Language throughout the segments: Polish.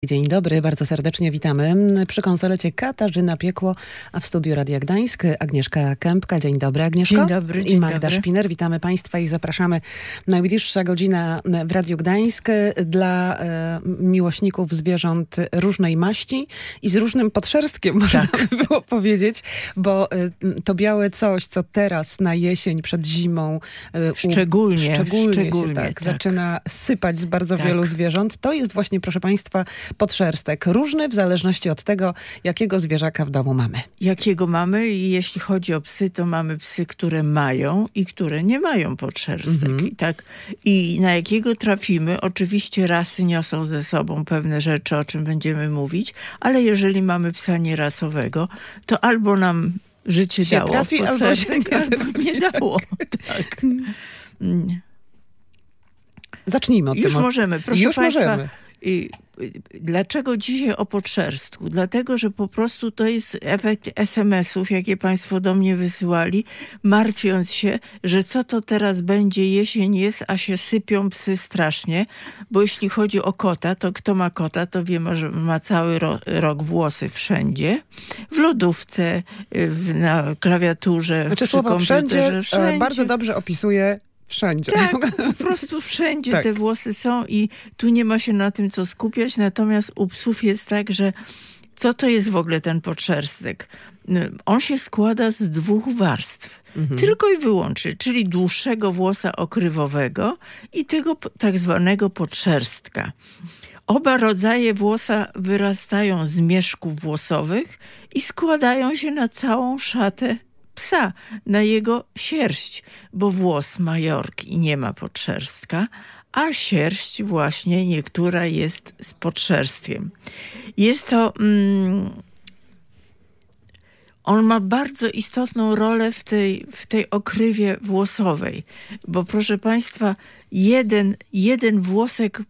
Dzień dobry, bardzo serdecznie witamy. Przy konsolecie Katarzyna Piekło, a w studiu Radia Gdańsk Agnieszka Kępka. Dzień dobry, Agnieszko. Dzień dobry, dzień I Magda dobry. Szpiner. Witamy Państwa i zapraszamy. Najbliższa godzina w Radiu Gdańsk dla miłośników zwierząt różnej maści i z różnym podszerstkiem, można by było powiedzieć, bo to białe coś, co teraz na jesień, przed zimą szczególnie się zaczyna sypać z bardzo wielu zwierząt. To jest właśnie, proszę Państwa, podszerstek. Różny w zależności od tego, jakiego zwierzaka w domu mamy. Jakiego mamy i jeśli chodzi o psy, to mamy psy, które mają i które nie mają podszerstek. I na jakiego trafimy, oczywiście rasy niosą ze sobą pewne rzeczy, o czym będziemy mówić, ale jeżeli mamy psa nierasowego, to albo nam życie dało trafi, podszerstek, albo nie dało. Tak. Zacznijmy od tego. Już możemy, proszę Państwa. Możemy. Dlaczego dzisiaj o podszerstku? Dlatego, że po prostu to jest efekt SMS-ów, jakie Państwo do mnie wysyłali, martwiąc się, że co to teraz będzie, jesień jest, a się sypią psy strasznie, bo jeśli chodzi o kota, to kto ma kota, to wie, że ma cały rok włosy wszędzie, w lodówce, na klawiaturze, przy słowo komputerze, wszędzie. Bardzo dobrze opisuje wszędzie. Tak, po prostu wszędzie te włosy są i tu nie ma się na tym co skupiać, natomiast u psów jest tak, że co to jest w ogóle ten podszerstek? On się składa z 2 warstw. Tylko i wyłącznie, czyli dłuższego włosa okrywowego i tego tak zwanego podszerstka. Oba rodzaje włosa wyrastają z mieszków włosowych i składają się na całą szatę psa, na jego sierść, bo włos ma jork i nie ma podszerstka, a sierść właśnie niektóra jest z podszerstkiem. Jest to... on ma bardzo istotną rolę w tej okrywie włosowej, bo proszę Państwa, jeden włosek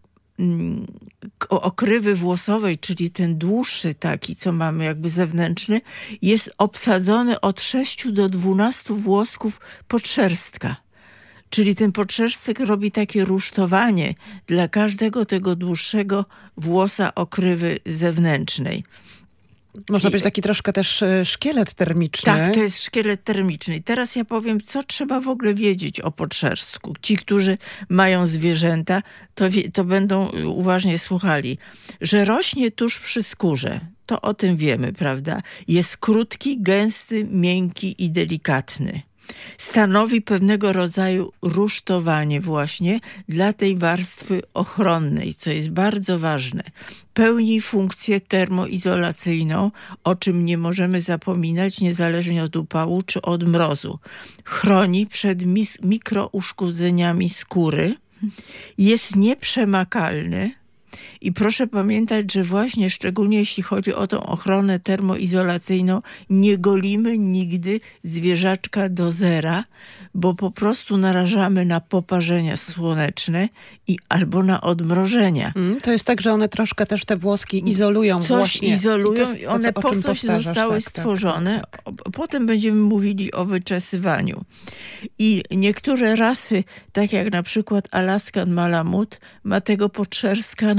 okrywy włosowej, czyli ten dłuższy taki, co mamy jakby zewnętrzny, jest obsadzony od 6 do 12 włosków podszerstka. Czyli ten podszerstek robi takie rusztowanie dla każdego tego dłuższego włosa okrywy zewnętrznej. Można być taki troszkę też szkielet termiczny. Tak, to jest szkielet termiczny. I teraz ja powiem, co trzeba w ogóle wiedzieć o podszerstku. Ci, którzy mają zwierzęta, to będą uważnie słuchali. Że rośnie tuż przy skórze. To o tym wiemy, prawda? Jest krótki, gęsty, miękki i delikatny. Stanowi pewnego rodzaju rusztowanie właśnie dla tej warstwy ochronnej, co jest bardzo ważne. Pełni funkcję termoizolacyjną, o czym nie możemy zapominać niezależnie od upału czy od mrozu. Chroni przed mikrouszkodzeniami skóry, jest nieprzemakalny. I proszę pamiętać, że właśnie szczególnie jeśli chodzi o tą ochronę termoizolacyjną, nie golimy nigdy zwierzaczka do zera, bo po prostu narażamy na poparzenia słoneczne albo na odmrożenia. To jest tak, że one troszkę też te włoski izolują. Coś izolują i one po coś zostały stworzone. Tak. Potem będziemy mówili o wyczesywaniu. I niektóre rasy, tak jak na przykład Alaskan Malamut, ma tego podszerstka,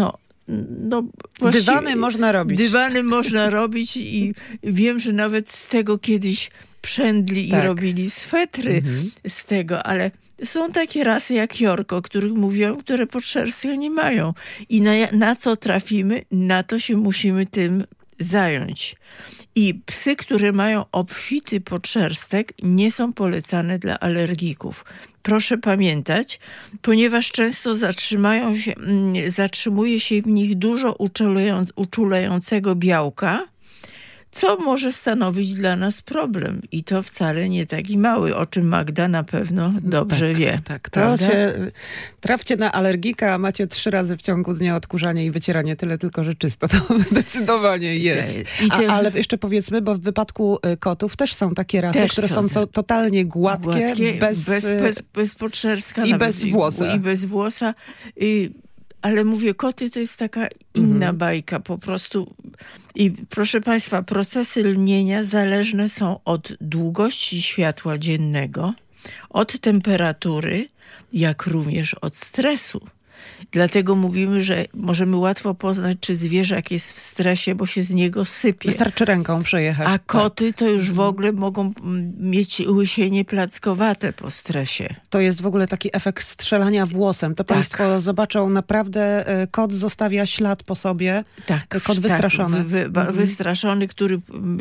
dywany można robić. Dywany można robić i wiem, że nawet z tego kiedyś przędli i robili swetry z tego, ale są takie rasy jak York, o których mówiłam, które podszerstka nie mają. I na co trafimy, na to się musimy tym zająć. I psy, które mają obfity podszerstek, nie są polecane dla alergików. Proszę pamiętać, ponieważ często zatrzymuje się w nich dużo uczulającego białka, co może stanowić dla nas problem. I to wcale nie taki mały, o czym Magda na pewno dobrze wie. Tak, trafcie na alergika, a macie 3 razy w ciągu dnia odkurzanie i wycieranie, tyle tylko, że czysto. To zdecydowanie jest. Ale jeszcze powiedzmy, bo w wypadku kotów też są takie rasy, które są totalnie gładkie bez podszerstka. I bez włosa. I bez włosa. Ale mówię, koty to jest taka inna bajka po prostu. I proszę Państwa, procesy lnienia zależne są od długości światła dziennego, od temperatury, jak również od stresu. Dlatego mówimy, że możemy łatwo poznać, czy zwierzak jest w stresie, bo się z niego sypie. Wystarczy ręką przejechać. A koty to już w ogóle mogą mieć łysienie plackowate po stresie. To jest w ogóle taki efekt strzelania włosem. To państwo zobaczą, naprawdę kot zostawia ślad po sobie. Tak. Kot wystraszony. Wystraszony, który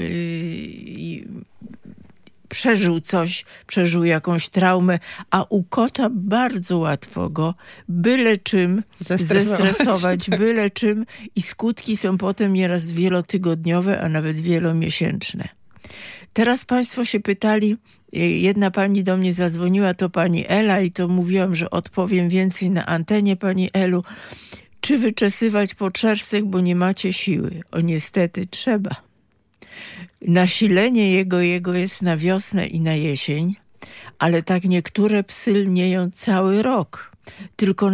przeżył coś, przeżył jakąś traumę, a u kota bardzo łatwo go byle czym zestresować, byle czym i skutki są potem nieraz wielotygodniowe, a nawet wielomiesięczne. Teraz państwo się pytali, jedna pani do mnie zadzwoniła, to pani Ela i to mówiłam, że odpowiem więcej na antenie pani Elu. Czy wyczesywać podszerstek, bo nie macie siły? O niestety trzeba. Nasilenie jego jest na wiosnę i na jesień, ale tak niektóre psy lnieją cały rok. Tylko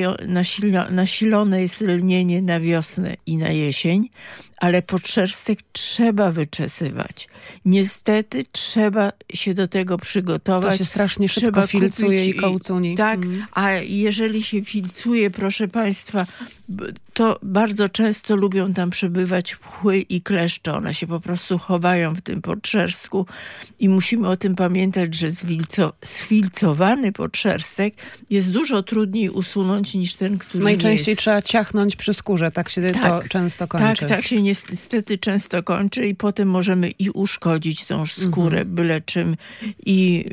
nasilone jest lnienie na wiosnę i na jesień, ale podszerstek trzeba wyczesywać. Niestety trzeba się do tego przygotować. To się strasznie szybko filcuje i kołtuni. Tak, a jeżeli się filcuje, proszę państwa, to bardzo często lubią tam przebywać pchły i kleszcze. One się po prostu chowają w tym podszerstku i musimy o tym pamiętać, że sfilcowany podszerstek jest dużo trudniej usunąć niż ten, który najczęściej nie jest. Trzeba ciachnąć przy skórze, tak się to często kończy. Tak się niestety często kończy i potem możemy i uszkodzić tą skórę byle czym i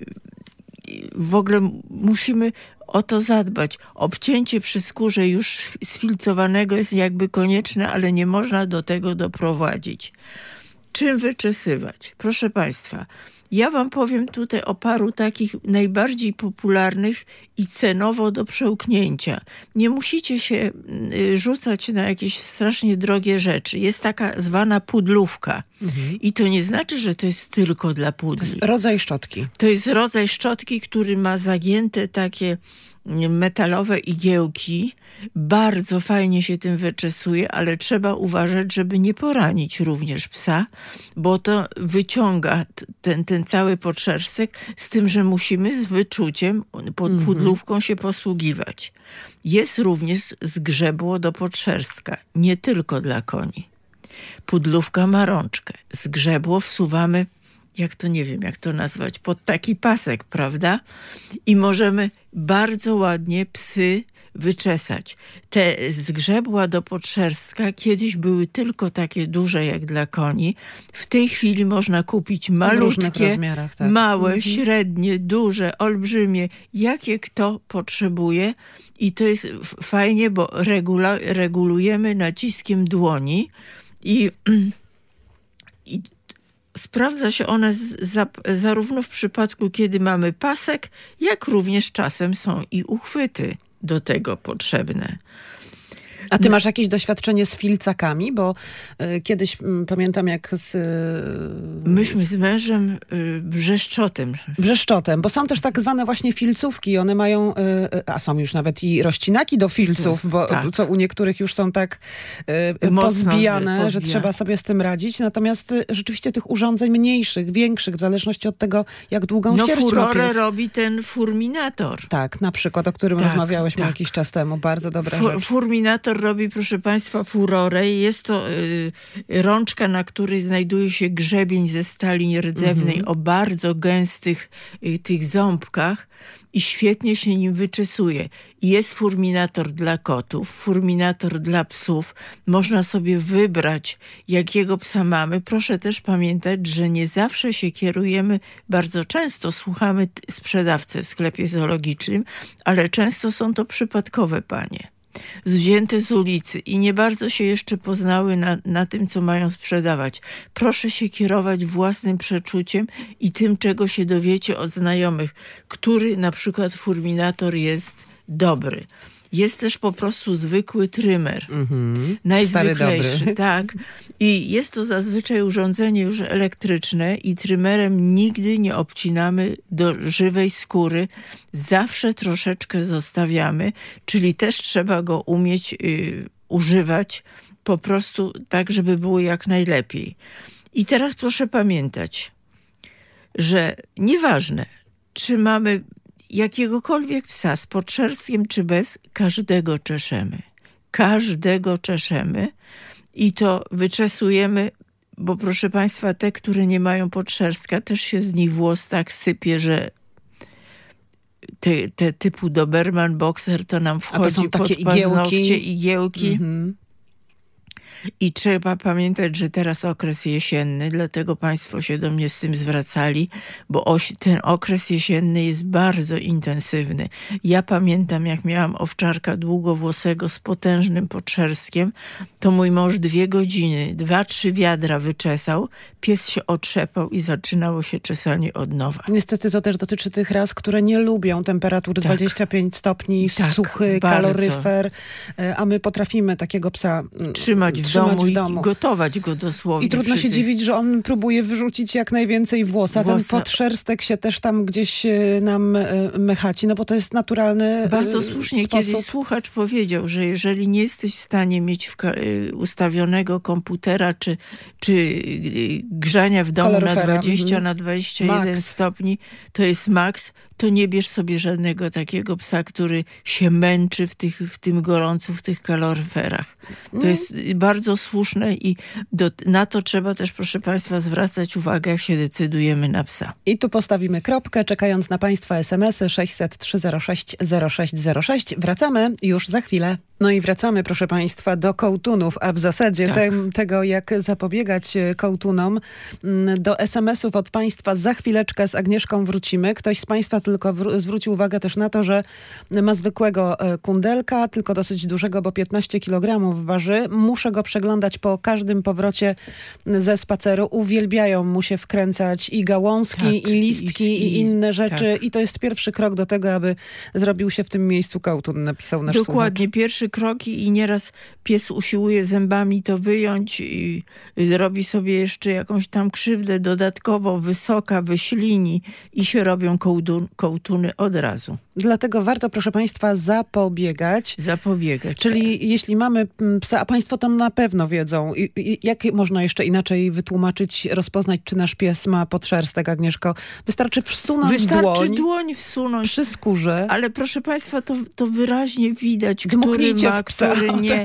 w ogóle musimy o to zadbać. Obcięcie przy skórze już sfilcowanego jest jakby konieczne, ale nie można do tego doprowadzić. Czym wyczesywać? Proszę państwa, ja wam powiem tutaj o paru takich najbardziej popularnych i cenowo do przełknięcia. Nie musicie się rzucać na jakieś strasznie drogie rzeczy. Jest taka zwana pudlówka. I to nie znaczy, że to jest tylko dla pudli. To jest rodzaj szczotki. To jest rodzaj szczotki, który ma zagięte takie metalowe igiełki. Bardzo fajnie się tym wyczesuje, ale trzeba uważać, żeby nie poranić również psa, bo to wyciąga ten cały podszerstek, z tym, że musimy z wyczuciem pod pudlówką się posługiwać. Jest również zgrzebło do podszerstka, nie tylko dla koni. Pudlówka ma rączkę. Zgrzebło wsuwamy, nie wiem jak to nazwać, pod taki pasek, prawda? I możemy bardzo ładnie psy wyczesać. Te zgrzebła do podszerstka kiedyś były tylko takie duże jak dla koni. W tej chwili można kupić malutkie, małe, średnie, duże, olbrzymie, jakie kto potrzebuje. I to jest fajnie, bo regulujemy naciskiem dłoni i sprawdza się ona zarówno w przypadku, kiedy mamy pasek, jak również czasem są i uchwyty do tego potrzebne. A ty masz jakieś doświadczenie z filcakami? Bo kiedyś pamiętam jak myśmy z mężem brzeszczotem, bo są też tak zwane właśnie filcówki. One mają, a są już nawet i rozcinaki do filców, bo co u niektórych już są tak pozbijane, że trzeba sobie z tym radzić. Natomiast rzeczywiście tych urządzeń mniejszych, większych, w zależności od tego, jak długą sierść furorę robi ten furminator. Tak, na przykład, o którym rozmawiałyśmy jakiś czas temu. Bardzo dobra rzecz. Furminator robi, proszę państwa, furorę. Jest to rączka, na której znajduje się grzebień ze stali rdzewnej o bardzo gęstych tych ząbkach i świetnie się nim wyczesuje. Jest furminator dla kotów, furminator dla psów. Można sobie wybrać, jakiego psa mamy. Proszę też pamiętać, że nie zawsze się kierujemy, bardzo często słuchamy sprzedawcy w sklepie zoologicznym, ale często są to przypadkowe panie, wzięte z ulicy i nie bardzo się jeszcze poznały na tym, co mają sprzedawać. Proszę się kierować własnym przeczuciem i tym, czego się dowiecie od znajomych, który na przykład furminator jest dobry. Jest też po prostu zwykły trymer. Najzwyklejszy, tak. I jest to zazwyczaj urządzenie już elektryczne i trymerem nigdy nie obcinamy do żywej skóry. Zawsze troszeczkę zostawiamy, czyli też trzeba go umieć używać po prostu tak, żeby było jak najlepiej. I teraz proszę pamiętać, że nieważne, czy mamy jakiegokolwiek psa z podszerstkiem czy bez, każdego czeszemy. Każdego czeszemy i to wyczesujemy, bo proszę Państwa, te, które nie mają podszerstka, też się z nich włos tak sypie, że te typu Doberman Boxer to nam wchodzi pod paznokcie, igiełki. I trzeba pamiętać, że teraz okres jesienny, dlatego Państwo się do mnie z tym zwracali, bo ten okres jesienny jest bardzo intensywny. Ja pamiętam, jak miałam owczarka długowłosego z potężnym podszerstkiem, to mój mąż 2 godziny, 2-3 wiadra wyczesał, pies się otrzepał i zaczynało się czesanie od nowa. Niestety to też dotyczy tych ras, które nie lubią temperatur 25 stopni, suchy, kaloryfer, a my potrafimy takiego psa trzymać w domu i gotować go dosłownie. I trudno się dziwić, że on próbuje wyrzucić jak najwięcej włosa. Ten podszerstek się też tam gdzieś nam mechaci, no bo to jest naturalny Bardzo słusznie sposób. Kiedyś słuchacz powiedział, że jeżeli nie jesteś w stanie mieć ustawionego komputera czy grzania w domu na 20 na 21 stopni, to jest maks, to nie bierz sobie żadnego takiego psa, który się męczy w tym gorącu, w tych kaloryferach. To jest bardzo słuszne i na to trzeba też, proszę Państwa, zwracać uwagę, jak się decydujemy na psa. I tu postawimy kropkę, czekając na Państwa SMS-y 600 306 0606. Wracamy już za chwilę. No i wracamy, proszę Państwa, do kołtunów, a w zasadzie tego, jak zapobiegać kołtunom. Do SMS-ów od Państwa za chwileczkę z Agnieszką wrócimy. Ktoś z Państwa tylko zwrócił uwagę też na to, że ma zwykłego kundelka, tylko dosyć dużego, bo 15 kg waży. Muszę go przeglądać po każdym powrocie ze spaceru. Uwielbiają mu się wkręcać i gałązki, i listki, i inne rzeczy. I to jest pierwszy krok do tego, aby zrobił się w tym miejscu kołtun, napisał nasz Dokładnie, słuchacz. pierwszy kroki i nieraz pies usiłuje zębami to wyjąć i robi sobie jeszcze jakąś tam krzywdę dodatkowo, wysoka, wyślini i się robią kołtuny od razu. Dlatego warto, proszę Państwa, zapobiegać. Czyli jeśli mamy psa, a Państwo to na pewno wiedzą, jak można jeszcze inaczej wytłumaczyć, rozpoznać, czy nasz pies ma podszerstek, Agnieszko? Wystarczy wsunąć dłoń wsunąć przy skórze. Ale proszę Państwa, to wyraźnie widać, który ma, który nie.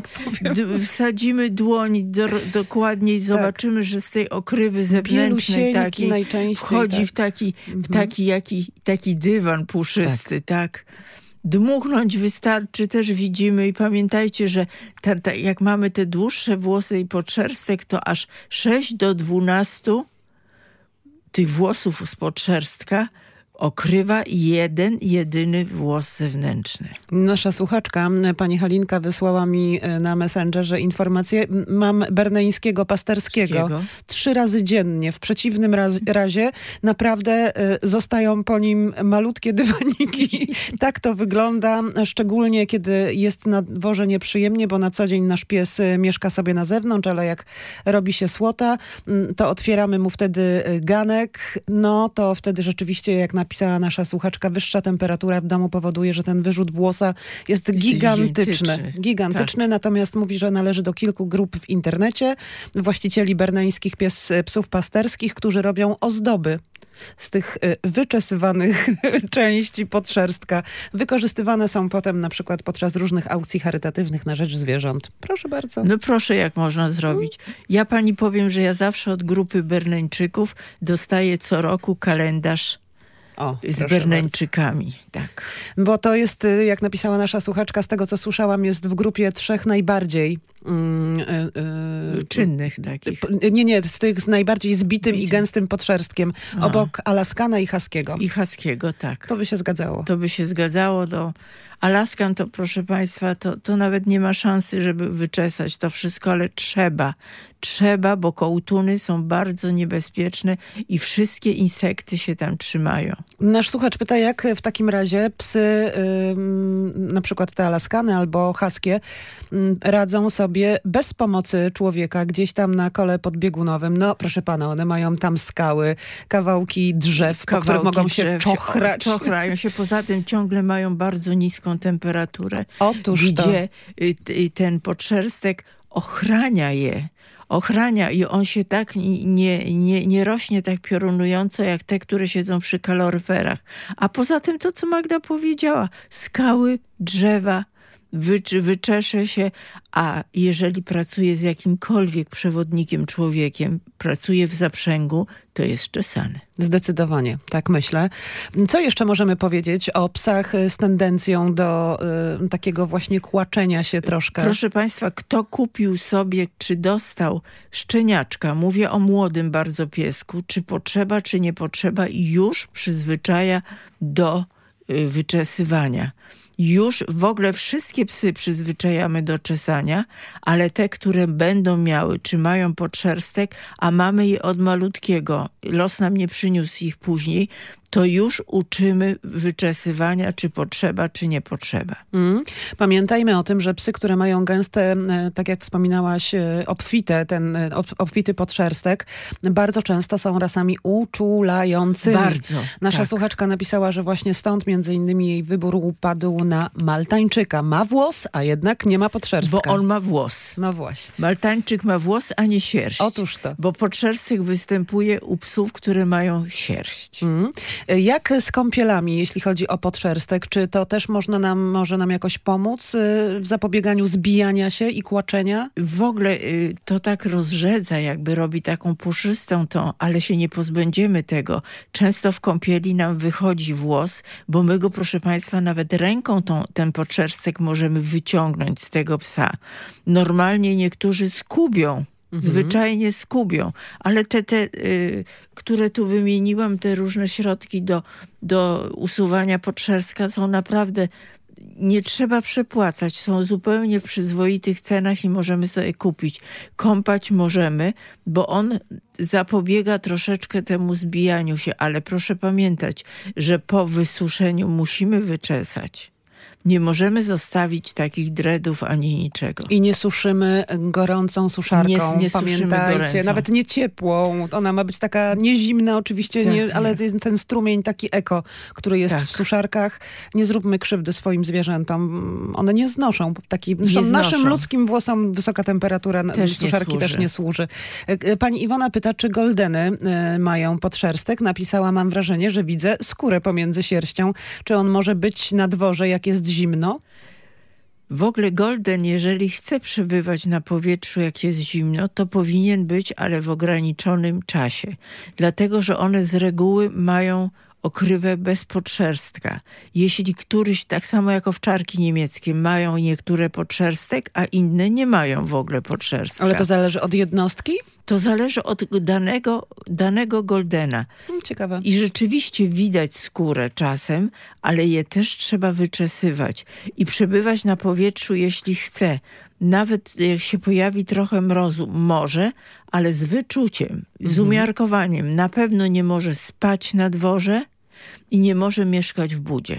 Wsadzimy dłoń dokładnie i zobaczymy, że z tej okrywy zewnętrznej takiej wchodzi w taki dywan puszysty, tak. Dmuchnąć wystarczy, też widzimy i pamiętajcie, że jak mamy te dłuższe włosy i podszerstek, to aż 6 do 12 tych włosów z podszerstka okrywa jedyny włos zewnętrzny. Nasza słuchaczka, pani Halinka, wysłała mi na Messengerze informację. Mam berneńskiego pasterskiego 3 razy dziennie. W przeciwnym razie naprawdę zostają po nim malutkie dywaniki. Tak to wygląda, szczególnie kiedy jest na dworze nieprzyjemnie, bo na co dzień nasz pies mieszka sobie na zewnątrz, ale jak robi się słota, to otwieramy mu wtedy ganek. No to wtedy rzeczywiście, jak napisała nasza słuchaczka, wyższa temperatura w domu powoduje, że ten wyrzut włosa jest gigantyczny. Natomiast mówi, że należy do kilku grup w internecie właścicieli berneńskich psów pasterskich, którzy robią ozdoby z tych wyczesywanych części podszerstka. Wykorzystywane są potem na przykład podczas różnych aukcji charytatywnych na rzecz zwierząt. Proszę bardzo. No proszę, jak można zrobić. Ja pani powiem, że ja zawsze od grupy Berneńczyków dostaję co roku kalendarz z Berneńczykami. Tak. Bo to jest, jak napisała nasza słuchaczka, z tego co słyszałam, jest w grupie 3 najbardziej czynnych takich. Nie, z tych z najbardziej zbitym i gęstym podszerstkiem. Obok Alaskana i Huskiego. I Huskiego, tak. To by się zgadzało. Alaskan to, proszę Państwa, to nawet nie ma szansy, żeby wyczesać to wszystko, ale trzeba, bo kołtuny są bardzo niebezpieczne i wszystkie insekty się tam trzymają. Nasz słuchacz pyta, jak w takim razie psy, na przykład te Alaskany albo Huskie, radzą sobie bez pomocy człowieka gdzieś tam na kole podbiegunowym. No proszę pana, one mają tam skały, kawałki drzew, po których mogą się czochrać. Czochrają się, poza tym ciągle mają bardzo niską temperaturę. Otóż gdzie ten podszerstek ochrania je. ochrania i on się tak nie rośnie tak piorunująco jak te, które siedzą przy kaloryferach. A poza tym to, co Magda powiedziała, skały, drzewa, wyczesze się, a jeżeli pracuje z jakimkolwiek przewodnikiem człowiekiem, pracuje w zaprzęgu, to jest czesany. Zdecydowanie, tak myślę. Co jeszcze możemy powiedzieć o psach z tendencją do takiego właśnie kłaczenia się troszkę? Proszę Państwa, kto kupił sobie, czy dostał szczeniaczka, mówię o młodym bardzo piesku, czy potrzeba, czy nie potrzeba, i już przyzwyczaja do wyczesywania. Już w ogóle wszystkie psy przyzwyczajamy do czesania, ale te, które będą miały, czy mają podszerstek, a mamy je od malutkiego, los nam nie przyniósł ich później, to już uczymy wyczesywania, czy potrzeba, czy nie potrzeba. Pamiętajmy o tym, że psy, które mają gęste, tak jak wspominałaś, obfity podszerstek, bardzo często są rasami uczulającymi. Bardzo. Nasza słuchaczka napisała, że właśnie stąd między innymi jej wybór upadł na Maltańczyka. Ma włos, a jednak nie ma podszerstka. Bo on ma włos. No właśnie. Maltańczyk ma włos, a nie sierść. Otóż to. Bo podszerstek występuje u psów, które mają sierść. Jak z kąpielami, jeśli chodzi o podszerstek? Czy to też może nam jakoś pomóc w zapobieganiu zbijania się i kłaczenia? W ogóle to tak rozrzedza, jakby robi taką puszystą ale się nie pozbędziemy tego. Często w kąpieli nam wychodzi włos, bo my go, proszę Państwa, nawet ręką ten podszerstek możemy wyciągnąć z tego psa. Normalnie niektórzy skubią. Zwyczajnie skubią, ale te które tu wymieniłam, te różne środki do usuwania podszerstka są naprawdę, nie trzeba przepłacać, są zupełnie w przyzwoitych cenach i możemy sobie kupić. Kąpać możemy, bo on zapobiega troszeczkę temu zbijaniu się, ale proszę pamiętać, że po wysuszeniu musimy wyczesać. Nie możemy zostawić takich dreadów ani niczego. I nie suszymy gorącą suszarką. Nie pamiętajcie, gorącą. Nawet nie ciepłą. Ona ma być taka niezimna oczywiście, ale ten strumień taki eko, który jest w suszarkach. Nie zróbmy krzywdy swoim zwierzętom. One nie znoszą. Naszym ludzkim włosom wysoka temperatura suszarki też nie służy. Pani Iwona pyta, czy goldeny mają podszerstek. Napisała, mam wrażenie, że widzę skórę pomiędzy sierścią. Czy on może być na dworze, jak jest zimno? W ogóle golden, jeżeli chce przebywać na powietrzu, jak jest zimno, to powinien być, ale w ograniczonym czasie. Dlatego, że one z reguły mają okrywę bez podszerstka. Jeśli któryś, tak samo jak owczarki niemieckie, mają niektóre podszerstek, a inne nie mają w ogóle podszerstka. Ale to zależy od jednostki? To zależy od danego goldena. Ciekawe. I rzeczywiście widać skórę czasem, ale je też trzeba wyczesywać. I przebywać na powietrzu, jeśli chce. Nawet jak się pojawi trochę mrozu, może, ale z wyczuciem, z umiarkowaniem. Na pewno nie może spać na dworze i nie może mieszkać w budzie.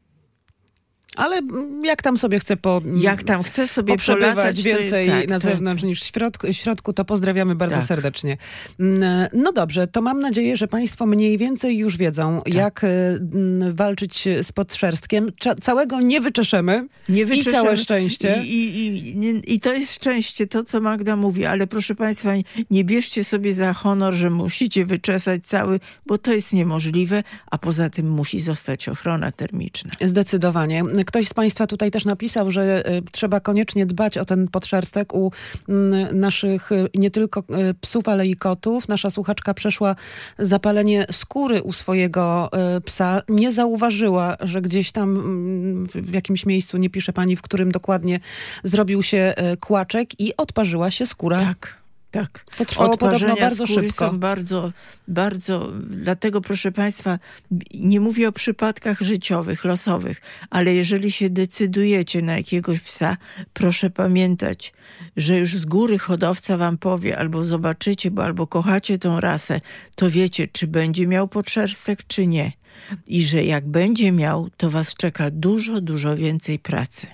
Ale jak tam sobie chce poprzebywać więcej na zewnątrz niż w środku, to pozdrawiamy bardzo serdecznie. No dobrze, to mam nadzieję, że Państwo mniej więcej już wiedzą, jak walczyć z podszerstkiem. Całego nie wyczeszemy. I całe szczęście. I to jest szczęście, to co Magda mówi, ale proszę Państwa, nie bierzcie sobie za honor, że musicie wyczesać cały, bo to jest niemożliwe, a poza tym musi zostać ochrona termiczna. Zdecydowanie. Ktoś z Państwa tutaj też napisał, że trzeba koniecznie dbać o ten podszerstek u naszych nie tylko psów, ale i kotów. Nasza słuchaczka przeszła zapalenie skóry u swojego psa. Nie zauważyła, że gdzieś tam w jakimś miejscu, nie pisze pani, w którym dokładnie, zrobił się kłaczek i odparzyła się skóra. Tak. To trwało podobno bardzo szybko. Są bardzo, dlatego proszę Państwa, nie mówię o przypadkach życiowych, losowych, ale jeżeli się decydujecie na jakiegoś psa, proszę pamiętać, że już z góry hodowca wam powie, albo zobaczycie, albo kochacie tą rasę, to wiecie, czy będzie miał podszerstek, czy nie. I że jak będzie miał, to was czeka dużo, dużo więcej pracy.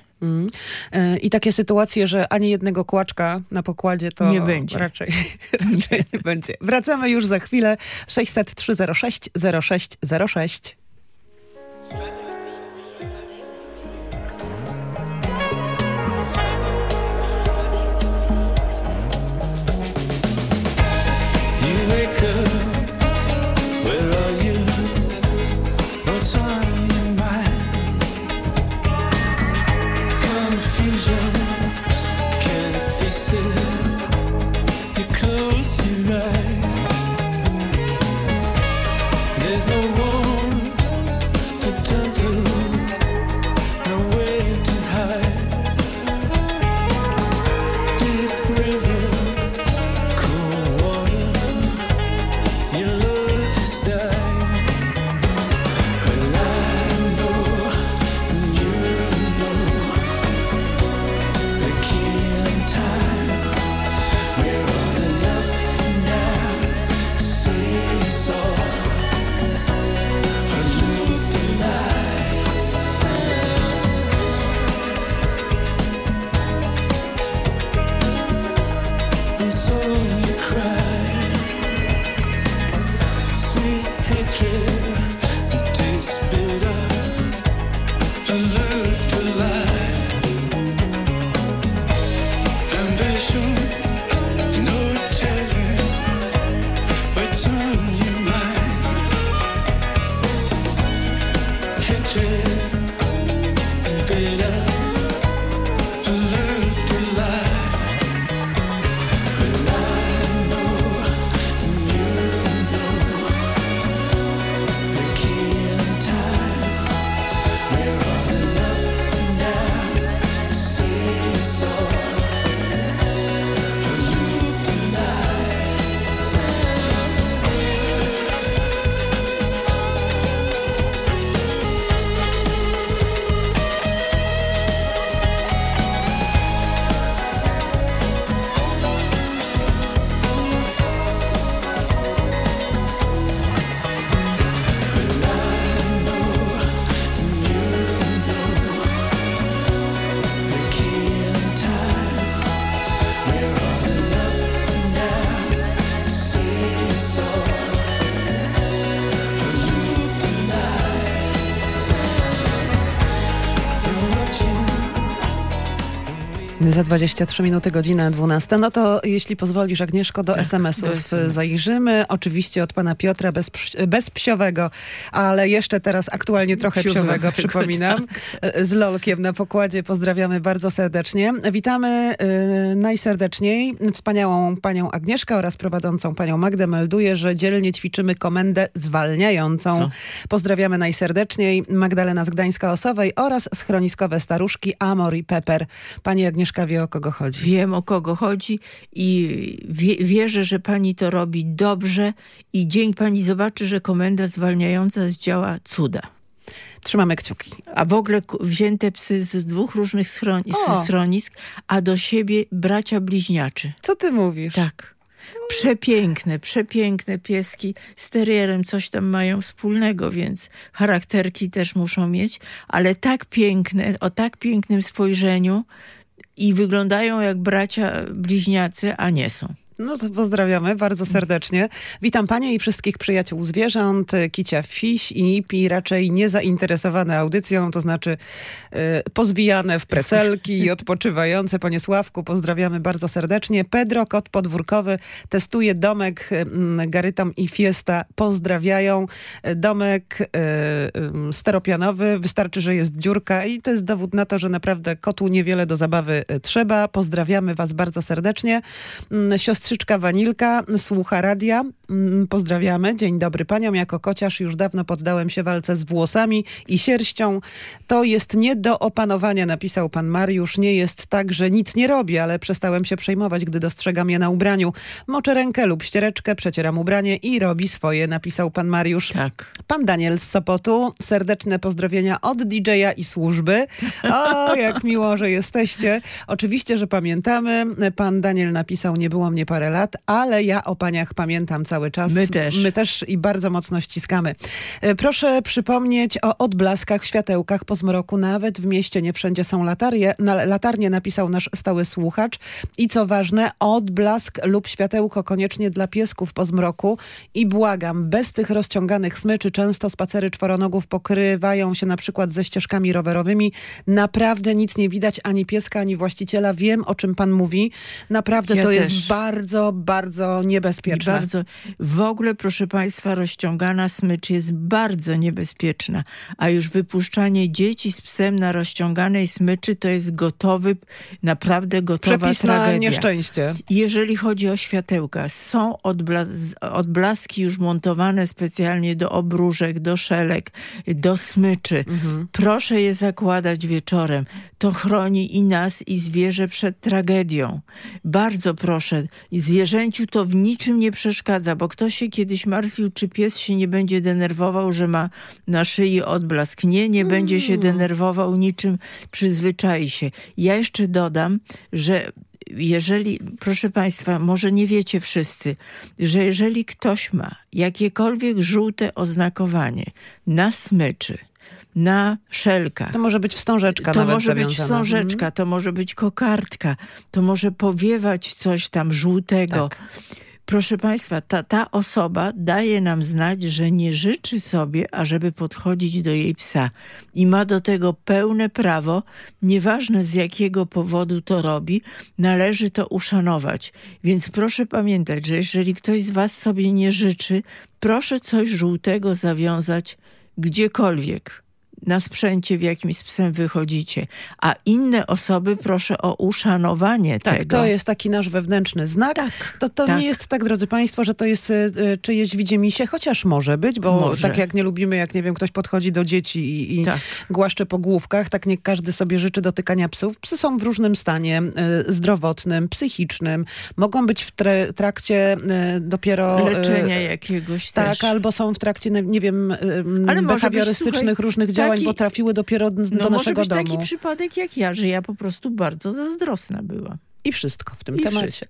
I takie sytuacje, że ani jednego kłaczka na pokładzie to nie będzie. Raczej nie będzie. Wracamy już za chwilę. 600 306 0606. Za 23 minuty, godzina 12. No to jeśli pozwolisz, Agnieszko, do SMS-ów zajrzymy. Oczywiście od pana Piotra bez psiowego, ale jeszcze teraz aktualnie trochę psiowego, przypominam. Tak. Z Lolkiem na pokładzie. Pozdrawiamy bardzo serdecznie. Witamy najserdeczniej wspaniałą panią Agnieszkę oraz prowadzącą panią Magdę. Melduje, że dzielnie ćwiczymy komendę zwalniającą. Co? Pozdrawiamy najserdeczniej. Magdalena z Gdańska-Osowej oraz schroniskowe staruszki Amor i Pepper. Pani Agnieszka wie, o kogo chodzi. Wiem, o kogo chodzi i wierzę, że pani to robi dobrze i dzień pani zobaczy, że komenda zwalniająca zdziała cuda. Trzymamy kciuki. A w ogóle wzięte psy z dwóch różnych schronisk, a do siebie bracia bliźniaczy. Co ty mówisz? Tak. Przepiękne pieski. Z terrierem coś tam mają wspólnego, więc charakterki też muszą mieć, ale tak piękne, o tak pięknym spojrzeniu i wyglądają jak bracia bliźniacy, a nie są. No to pozdrawiamy bardzo serdecznie. Witam panie i wszystkich przyjaciół zwierząt. Kicia Fiś i Ipi raczej niezainteresowane audycją, to znaczy pozwijane w precelki i odpoczywające. Panie Sławku, pozdrawiamy bardzo serdecznie. Pedro, kot podwórkowy, testuje domek. Garytam i Fiesta pozdrawiają. Domek steropianowy, wystarczy, że jest dziurka i to jest dowód na to, że naprawdę kotu niewiele do zabawy trzeba. Pozdrawiamy was bardzo serdecznie. Siostrzyczka Wanilka słucha radia. Pozdrawiamy. Dzień dobry paniom. Jako kociarz już dawno poddałem się walce z włosami i sierścią. To jest nie do opanowania, napisał pan Mariusz. Nie jest tak, że nic nie robię, ale przestałem się przejmować, gdy dostrzegam je na ubraniu. Moczę rękę lub ściereczkę, przecieram ubranie i robi swoje, napisał pan Mariusz. Tak. Pan Daniel z Sopotu. Serdeczne pozdrowienia od DJ-a i służby. O, jak miło, że jesteście. Oczywiście, że pamiętamy. Pan Daniel napisał, nie było mnie parę lat, ale ja o paniach pamiętam cały czas. My też i bardzo mocno ściskamy. Proszę przypomnieć o odblaskach, światełkach po zmroku. Nawet w mieście nie wszędzie są latarnie, napisał nasz stały słuchacz. I co ważne, odblask lub światełko koniecznie dla piesków po zmroku. I błagam, bez tych rozciąganych smyczy często spacery czworonogów pokrywają się na przykład ze ścieżkami rowerowymi. Naprawdę nic nie widać, ani pieska, ani właściciela. Wiem, o czym pan mówi. Naprawdę to jest bardzo bardzo, bardzo niebezpieczne. Bardzo. W ogóle, proszę państwa, rozciągana smycz jest bardzo niebezpieczna, a już wypuszczanie dzieci z psem na rozciąganej smyczy to jest naprawdę gotowa przepis tragedia. na nieszczęście. Jeżeli chodzi o światełka, są odblaski już montowane specjalnie do obróżek, do szelek, do smyczy. Proszę je zakładać wieczorem. To chroni i nas, i zwierzę przed tragedią. Bardzo proszę. Zwierzęciu to w niczym nie przeszkadza, bo ktoś się kiedyś martwił, czy pies się nie będzie denerwował, że ma na szyi odblask. Nie będzie się denerwował niczym, przyzwyczai się. Ja jeszcze dodam, że proszę państwa, może nie wiecie wszyscy, że jeżeli ktoś ma jakiekolwiek żółte oznakowanie na smyczy, na szelkach. To może być wstążeczka to nawet może zawiązana. być wstążeczka, to może być kokardka, to może powiewać coś tam żółtego. Tak. Proszę państwa, ta osoba daje nam znać, że nie życzy sobie, ażeby podchodzić do jej psa. I ma do tego pełne prawo, nieważne z jakiego powodu to robi, należy to uszanować. Więc proszę pamiętać, że jeżeli ktoś z was sobie nie życzy, proszę coś żółtego zawiązać gdziekolwiek na sprzęcie, w jakim z psem wychodzicie. A inne osoby proszę o uszanowanie tego. Tak, to jest taki nasz wewnętrzny znak. Tak, to nie jest tak, drodzy państwo, że to jest czyjeś widzimisię, chociaż może być, bo tak jak nie lubimy, jak nie wiem, ktoś podchodzi do dzieci i głaszcze po główkach, tak nie każdy sobie życzy dotykania psów. Psy są w różnym stanie zdrowotnym, psychicznym. Mogą być w trakcie dopiero leczenia jakiegoś też. Tak, albo są w trakcie, nie wiem, behawiorystycznych różnych działań, bo trafiły dopiero do naszego domu. Może być taki przypadek jak ja, że ja po prostu bardzo zazdrosna byłam. I wszystko w tym temacie.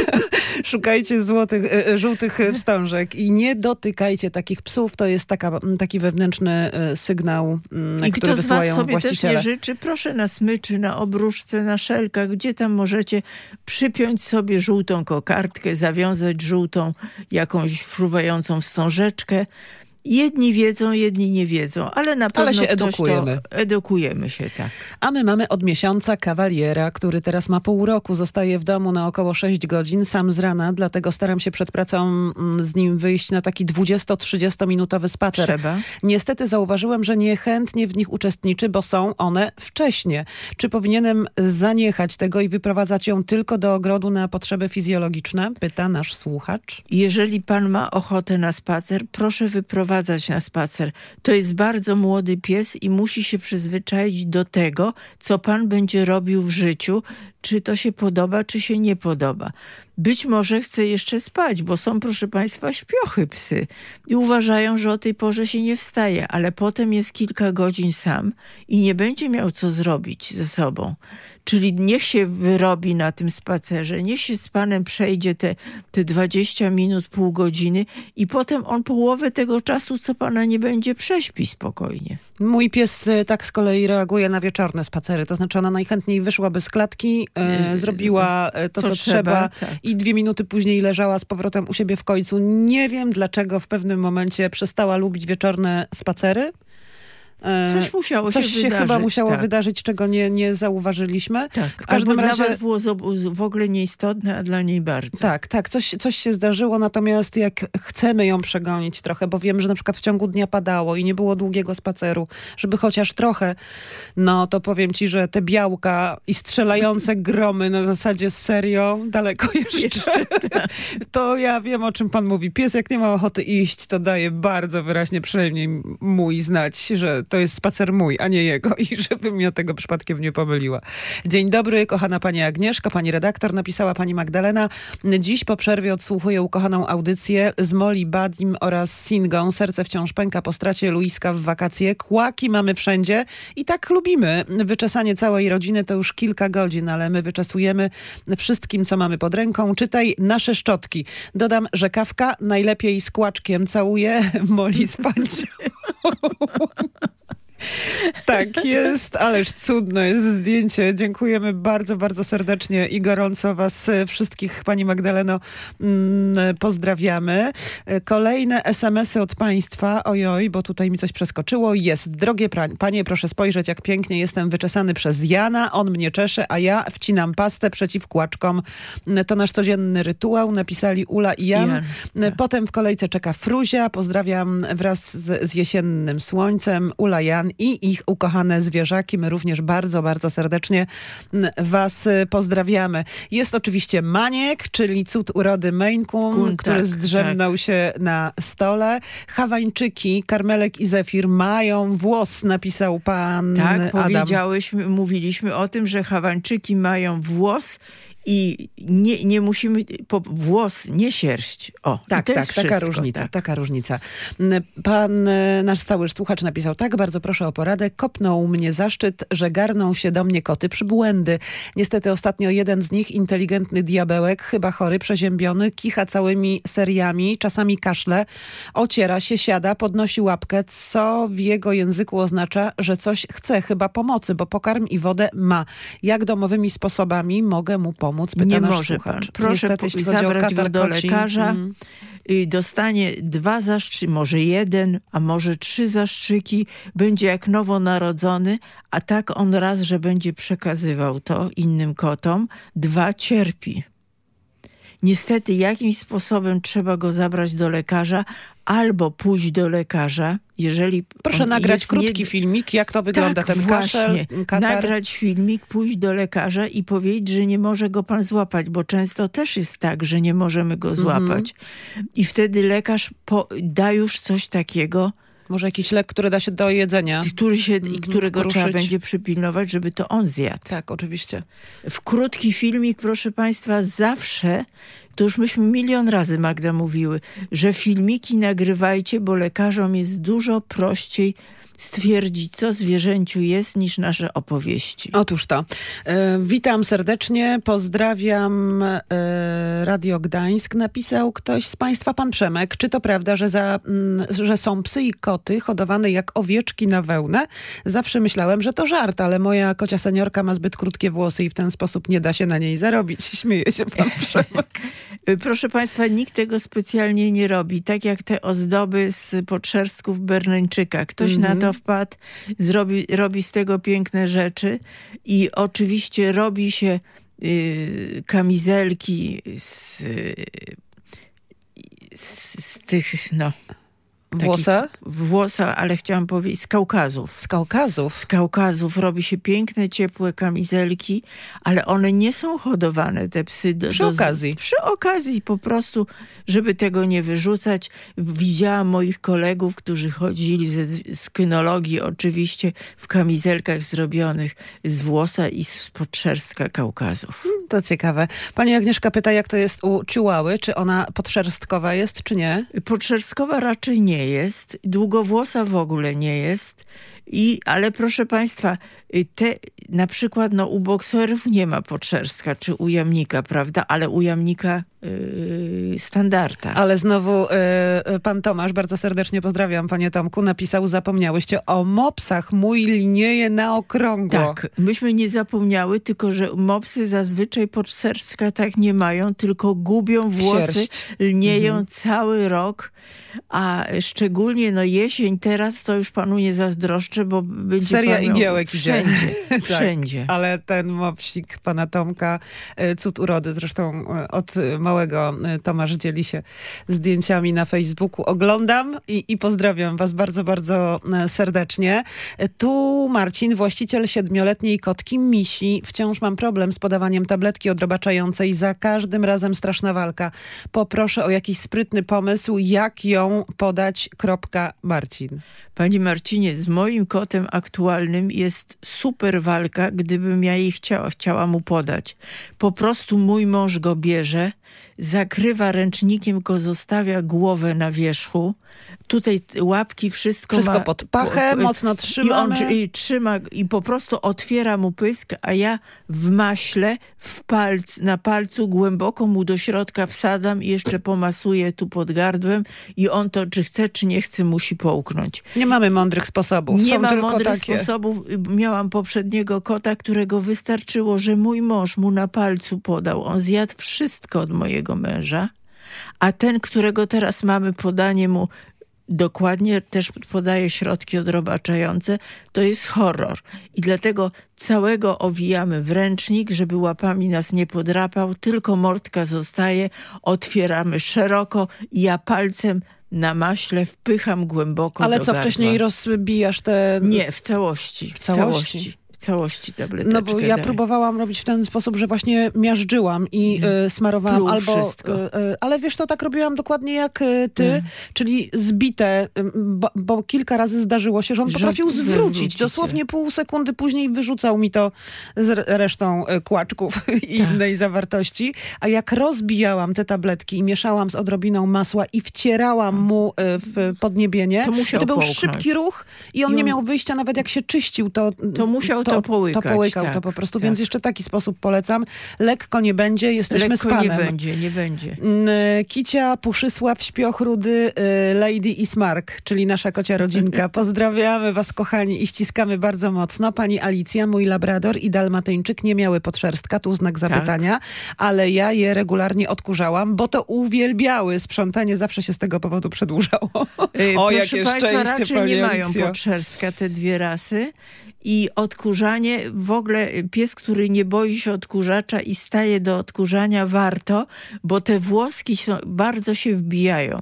Szukajcie żółtych wstążek i nie dotykajcie takich psów. To jest taki wewnętrzny sygnał, który wysyłają właściciele. I kto z was sobie też nie życzy, proszę na smyczy, na obruszce, na szelkach, gdzie tam możecie przypiąć sobie żółtą kokardkę, zawiązać żółtą jakąś fruwającą wstążeczkę. Jedni wiedzą, jedni nie wiedzą, ale na pewno się edukujemy się, tak. A my mamy od miesiąca kawaliera, który teraz ma pół roku, zostaje w domu na około 6 godzin, sam z rana, dlatego staram się przed pracą z nim wyjść na taki 20-30 minutowy spacer. Trzeba. Niestety zauważyłem, że niechętnie w nich uczestniczy, bo są one wcześnie. Czy powinienem zaniechać tego i wyprowadzać ją tylko do ogrodu na potrzeby fizjologiczne? Pyta nasz słuchacz. Jeżeli pan ma ochotę na spacer, proszę wyprowadzać na spacer. To jest bardzo młody pies i musi się przyzwyczaić do tego, co pan będzie robił w życiu, czy to się podoba, czy się nie podoba. Być może chce jeszcze spać, bo są, proszę państwa, śpiochy psy i uważają, że o tej porze się nie wstaje, ale potem jest kilka godzin sam i nie będzie miał co zrobić ze sobą. Czyli niech się wyrobi na tym spacerze, niech się z panem przejdzie te 20 minut, pół godziny i potem on połowę tego czasu, co pana nie będzie, prześpi spokojnie. Mój pies tak z kolei reaguje na wieczorne spacery, to znaczy ona najchętniej wyszłaby z klatki, zrobiła to, co trzeba i 2 minuty później leżała z powrotem u siebie w końcu. Nie wiem, dlaczego w pewnym momencie przestała lubić wieczorne spacery. Coś się chyba musiało wydarzyć, czego nie zauważyliśmy. Tak, w każdym razie dla was było w ogóle nieistotne, a dla niej bardzo. Tak, coś się zdarzyło, natomiast jak chcemy ją przegonić trochę, bo wiem, że na przykład w ciągu dnia padało i nie było długiego spaceru, żeby chociaż trochę, no to powiem ci, że te białka i strzelające gromy na zasadzie serio, daleko jeszcze. To ja wiem, o czym pan mówi. Pies jak nie ma ochoty iść, to daje bardzo wyraźnie, przynajmniej mój znać, że to jest spacer mój, a nie jego i żebym ja tego przypadkiem nie pomyliła. Dzień dobry, kochana pani Agnieszka, pani redaktor, napisała pani Magdalena. Dziś po przerwie odsłuchuję ukochaną audycję z Molly Badim oraz Singą. Serce wciąż pęka po stracie Luiska w wakacje. Kłaki mamy wszędzie i tak lubimy. Wyczesanie całej rodziny to już kilka godzin, ale my wyczesujemy wszystkim, co mamy pod ręką. Czytaj nasze szczotki. Dodam, że kawka najlepiej z kłaczkiem. Całuje Molly z pancią. Tak jest, ależ cudne jest zdjęcie. Dziękujemy bardzo, bardzo serdecznie i gorąco was wszystkich, pani Magdaleno, pozdrawiamy. Kolejne SMS-y od państwa. Ojoj, bo tutaj mi coś przeskoczyło. Jest. Drogie panie, proszę spojrzeć, jak pięknie jestem wyczesany przez Jana. On mnie czesze, a ja wcinam pastę przeciw kłaczkom. To nasz codzienny rytuał. Napisali Ula i Jan. Potem w kolejce czeka Fruzia. Pozdrawiam wraz z jesiennym słońcem. Ula, Jan i ich ukochane zwierzaki. My również bardzo, bardzo serdecznie was pozdrawiamy. Jest oczywiście Maniek, czyli cud urody Maine Coon, który zdrzemnął się na stole. Hawańczyki, Karmelek i Zefir mają włos, napisał pan Adam. Mówiliśmy o tym, że Hawańczyki mają włos i nie musimy, włos, nie sierść. O, tak, to jest taka wszystko, różnica, taka różnica. Pan, nasz stały słuchacz napisał tak, bardzo proszę o poradę. Kopnął mnie zaszczyt, że garną się do mnie koty przybłędy. Niestety ostatnio jeden z nich, inteligentny diabełek, chyba chory, przeziębiony, kicha całymi seriami, czasami kaszle, ociera się, siada, podnosi łapkę, co w jego języku oznacza, że coś chce, chyba pomocy, bo pokarm i wodę ma. Jak domowymi sposobami mogę mu pomóc? Pyta nie nasz może słuchacz. pan. Proszę zabrać go do lekarza. Dostanie 2 zastrzyki, może 1, a może 3 zastrzyki. Będzie jak nowonarodzony, a tak on raz, że będzie przekazywał to innym kotom. 2 cierpi. Niestety jakimś sposobem trzeba go zabrać do lekarza albo pójść do lekarza, jeżeli... Proszę nagrać krótki filmik, jak to wygląda, ten kaszel, katar. Nagrać filmik, pójść do lekarza i powiedzieć, że nie może go pan złapać, bo często też jest tak, że nie możemy go złapać. I wtedy lekarz da już coś takiego. Może jakiś lek, który da się do jedzenia. Którego trzeba będzie przypilnować, żeby to on zjadł. Tak, oczywiście. W krótki filmik, proszę państwa, zawsze, to już myśmy 1 000 000 razy, Magda, mówiły, że filmiki nagrywajcie, bo lekarzom jest dużo prościej stwierdzić, co zwierzęciu jest, niż nasze opowieści. Otóż to. Witam serdecznie, pozdrawiam Radio Gdańsk. Napisał ktoś z państwa, pan Przemek. Czy to prawda, że są psy i koty hodowane jak owieczki na wełnę? Zawsze myślałem, że to żart, ale moja kocia seniorka ma zbyt krótkie włosy i w ten sposób nie da się na niej zarobić. Śmieje się pan Przemek. Proszę państwa, nikt tego specjalnie nie robi. Tak jak te ozdoby z podszerstków Berneńczyka. Ktoś na to wpadł, robi z tego piękne rzeczy i oczywiście robi się kamizelki z tych, Włosa, ale chciałam powiedzieć z Kaukazów. Z Kaukazów? Z Kaukazów robi się piękne, ciepłe kamizelki, ale one nie są hodowane, te psy. Przy okazji. Przy okazji po prostu, żeby tego nie wyrzucać. Widziałam moich kolegów, którzy chodzili z kynologii oczywiście w kamizelkach zrobionych z włosa i z podszerstka Kaukazów. To ciekawe. Pani Agnieszka pyta, jak to jest u Chihuahy. Czy ona podszerstkowa jest, czy nie? Podszerstkowa raczej nie jest. Długowłosa w ogóle nie jest. Ale proszę państwa, na przykład u bokserów nie ma podszerstka, czy u jamnika, prawda? Ale u jamnika standarda. Ale znowu pan Tomasz, bardzo serdecznie pozdrawiam, panie Tomku, napisał, zapomniałyście o mopsach. Mój linieje na okrągło. Tak, myśmy nie zapomniały, tylko że mopsy zazwyczaj podszerstka tak nie mają, tylko gubią włosy, lnieją cały rok, a szczególnie jesień teraz to już panu nie zazdroszczę, bo będzie seria igiełek wszędzie. Tak, wszędzie. Ale ten mopsik pana Tomka, cud urody, zresztą od małego Tomasz dzieli się zdjęciami na Facebooku. Oglądam i pozdrawiam was bardzo, bardzo serdecznie. Tu Marcin, właściciel 7-letniej kotki Misi. Wciąż mam problem z podawaniem tabletki odrobaczającej. Za każdym razem straszna walka. Poproszę o jakiś sprytny pomysł, jak ją podać. Marcin. Panie Marcinie, z moim kotem aktualnym jest super walka, gdybym ja jej chciała mu podać. Po prostu mój mąż go bierze, zakrywa ręcznikiem, go zostawia głowę na wierzchu. Tutaj łapki, wszystko pod pachę, mocno trzymamy. I on trzyma i po prostu otwiera mu pysk, a ja w maśle, na palcu głęboko mu do środka wsadzam i jeszcze pomasuję tu pod gardłem i on to, czy chce, czy nie chce, musi połknąć. Nie mamy mądrych sposobów. nie ma tylko mądrych takie sposobów. Miałam poprzedniego kota, którego wystarczyło, że mój mąż mu na palcu podał. On zjadł wszystko od mojego męża, a ten, którego teraz mamy, podanie mu dokładnie, też podaje środki odrobaczające, to jest horror. I dlatego całego owijamy w ręcznik, żeby łapami nas nie podrapał, tylko mordka zostaje, otwieramy szeroko i ja palcem na maśle wpycham głęboko Ale do co, gardła. wcześniej rozbijasz te... Nie, w całości. W całości tableteczkę No bo ja daję. próbowałam robić w ten sposób, że właśnie miażdżyłam i smarowałam Pluł albo... wszystko. Ale wiesz, to tak robiłam dokładnie jak ty, czyli zbite, bo kilka razy zdarzyło się, że on potrafił zwrócić. Dosłownie pół sekundy później wyrzucał mi to z resztą kłaczków i innej zawartości. A jak rozbijałam te tabletki i mieszałam z odrobiną masła i wcierałam mu w podniebienie, to był szybki ruch i on nie miał wyjścia, nawet jak się czyścił, to musiał to połykać. To połykał to po prostu, więc jeszcze taki sposób polecam. Lekko nie będzie, jesteśmy z panem. Nie będzie. Kicia, Puszysław, Śpioch, Rudy, Lady i Smark, czyli nasza kocia rodzinka. Pozdrawiamy was, kochani, i ściskamy bardzo mocno. Pani Alicja, mój labrador i dalmatyńczyk nie miały podszerstka, tu znak zapytania, ale ja je regularnie odkurzałam, bo to uwielbiały. Sprzątanie zawsze się z tego powodu przedłużało. O, jakie szczęście, raczej nie mają podszerstka te dwie rasy. I odkurzanie, w ogóle pies, który nie boi się odkurzacza i staje do odkurzania, warto, bo te włoski bardzo się wbijają.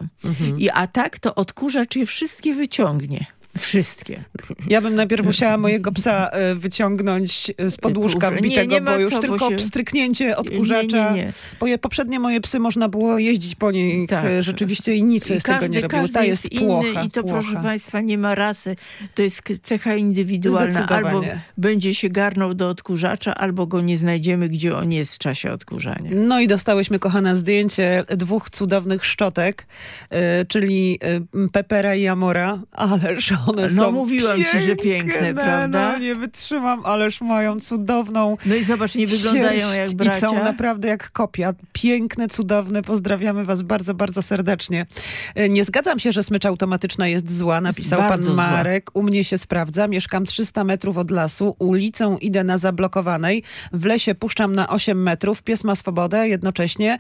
A tak to odkurzacz je wszystkie wyciągnie. Wszystkie. Ja bym najpierw musiała mojego psa wyciągnąć z podłóżka wbitego, bo już tylko pstryknięcie odkurzacza. Nie. Poprzednie moje psy można było jeździć po niej rzeczywiście i nic z tego nie robiło. Ta jest inny i to, proszę państwa, nie ma rasy. To jest cecha indywidualna. Albo będzie się garnął do odkurzacza, albo go nie znajdziemy, gdzie on jest w czasie odkurzania. No i dostałyśmy, kochane, zdjęcie 2 cudownych szczotek, czyli Pepera i Amora, ależ one są mówiłam piękne, ci, że piękne, prawda? No nie wytrzymam, ależ mają cudowną No i zobacz, nie wyglądają jak bracia. I są naprawdę jak kopia. Piękne, cudowne. Pozdrawiamy was bardzo, bardzo serdecznie. Nie zgadzam się, że smycz automatyczna jest zła, napisał pan Marek. U mnie się sprawdza. Mieszkam 300 metrów od lasu. Ulicą idę na zablokowanej. W lesie puszczam na 8 metrów. Pies ma swobodę. Jednocześnie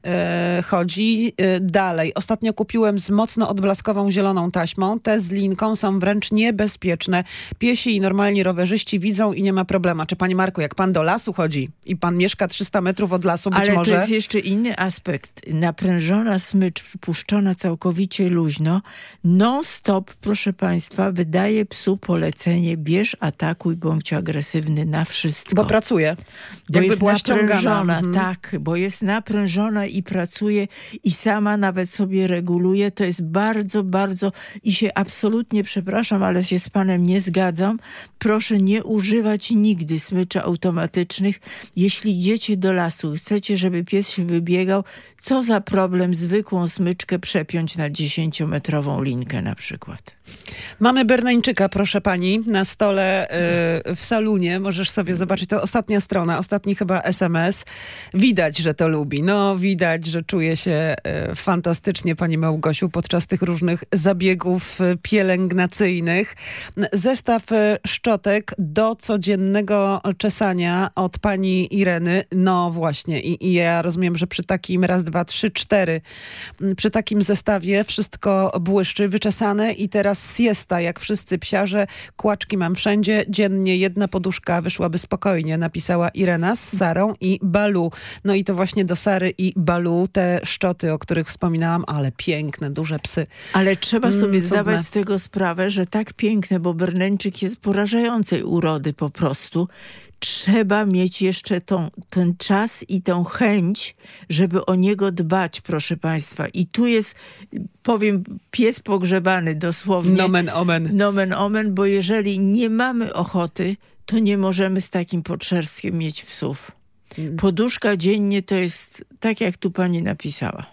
chodzi dalej. Ostatnio kupiłem z mocno odblaskową zieloną taśmą. Te z linką są wręcz niebezpieczne. Piesi i normalni rowerzyści widzą i nie ma problemu. Czy panie Marku, jak pan do lasu chodzi i pan mieszka 300 metrów od lasu, być może... Ale to jest jeszcze inny aspekt. Naprężona smycz, puszczona całkowicie luźno, non-stop, proszę państwa, wydaje psu polecenie: bierz, atakuj, bądź agresywny na wszystko. Bo pracuje. Bo jest naprężona, tak, bo jest naprężona i pracuje i sama nawet sobie reguluje. To jest bardzo, bardzo i się absolutnie, przepraszam, ale się z panem nie zgadzam. Proszę nie używać nigdy smyczy automatycznych. Jeśli idziecie do lasu, chcecie, żeby pies się wybiegał, co za problem zwykłą smyczkę przepiąć na 10-metrową linkę na przykład. Mamy Berneńczyka, proszę pani, na stole w salonie. Możesz sobie zobaczyć, to ostatnia strona, ostatni chyba SMS. Widać, że to lubi. No, widać, że czuje się fantastycznie, pani Małgosiu, podczas tych różnych zabiegów pielęgnacyjnych. Zestaw szczotek do codziennego czesania od pani Ireny. No właśnie. I ja rozumiem, że przy takim raz, dwa, trzy, 4, przy takim zestawie wszystko błyszczy, wyczesane i teraz siesta, jak wszyscy psiarze. Kłaczki mam wszędzie. Dziennie 1 poduszka wyszłaby spokojnie, napisała Irena z Sarą i Balu. No i to właśnie do Sary i Balu te szczoty, o których wspominałam, ale piękne, duże psy. Ale trzeba sobie zdawać z tego sprawę, że tak piękne, bo Berneńczyk jest porażającej urody po prostu. Trzeba mieć jeszcze ten czas i tą chęć, żeby o niego dbać, proszę państwa. I tu jest, powiem, pies pogrzebany dosłownie. Nomen omen. Nomen omen, bo jeżeli nie mamy ochoty, to nie możemy z takim podszerstkiem mieć psów. Poduszka dziennie to jest tak, jak tu pani napisała.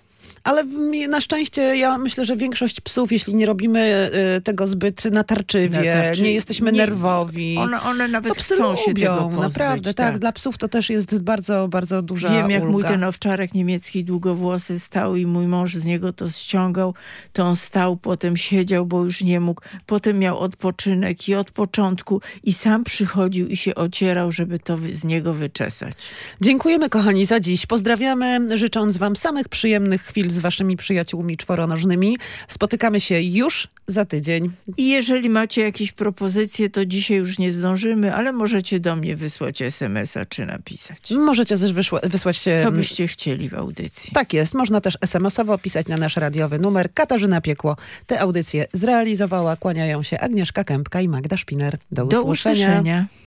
Ale na szczęście ja myślę, że większość psów, jeśli nie robimy tego zbyt natarczywie, nie jesteśmy nerwowi, one nawet to psy chcą się lubią, tego pozbyć. naprawdę, tak. Dla psów to też jest bardzo, bardzo duża Wiem, jak ulga. mój ten owczarek niemiecki długowłosy stał i mój mąż z niego to ściągał, to on stał, potem siedział, bo już nie mógł, potem miał odpoczynek i od początku i sam przychodził i się ocierał, żeby to z niego wyczesać. Dziękujemy, kochani, za dziś. Pozdrawiamy, życząc wam samych przyjemnych chwil z waszymi przyjaciółmi czworonożnymi. Spotykamy się już za tydzień. I jeżeli macie jakieś propozycje, to dzisiaj już nie zdążymy, ale możecie do mnie wysłać SMS-a czy napisać. Możecie też wysłać się... Co byście chcieli w audycji. Tak jest. Można też SMS-owo pisać na nasz radiowy numer. Katarzyna Piekło tę audycję zrealizowała. Kłaniają się Agnieszka Kępka i Magda Szpiner. Do usłyszenia.